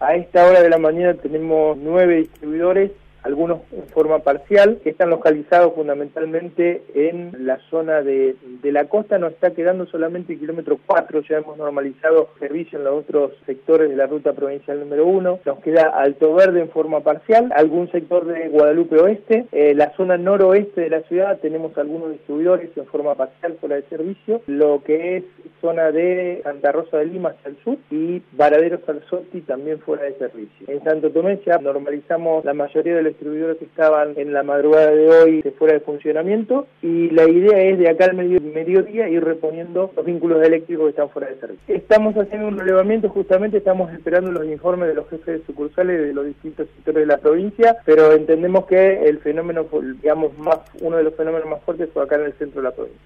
A esta hora de la mañana tenemos 9 distribuidores, algunos en forma parcial, que están localizados fundamentalmente en la zona de la costa. Nos está quedando solamente el kilómetro 4, ya hemos normalizado servicio en los otros sectores de la ruta provincial número 1. Nos queda Alto Verde en forma parcial, algún sector de Guadalupe Oeste, la zona noroeste de la ciudad tenemos algunos distribuidores en forma parcial fuera de servicio, lo que es zona de Santa Rosa de Lima hacia el sur y Varadero Salzotti también fuera de servicio. En Santo Tomé ya normalizamos la mayoría de los distribuidores que estaban en la madrugada de hoy fuera de funcionamiento y la idea es de acá al mediodía ir reponiendo los vínculos eléctricos que están fuera de servicio. Estamos haciendo un relevamiento, justamente estamos esperando los informes de los jefes de sucursales de los distintos sectores de la provincia, pero entendemos que el fenómeno, digamos, uno de los fenómenos más fuertes fue acá en el centro de la provincia.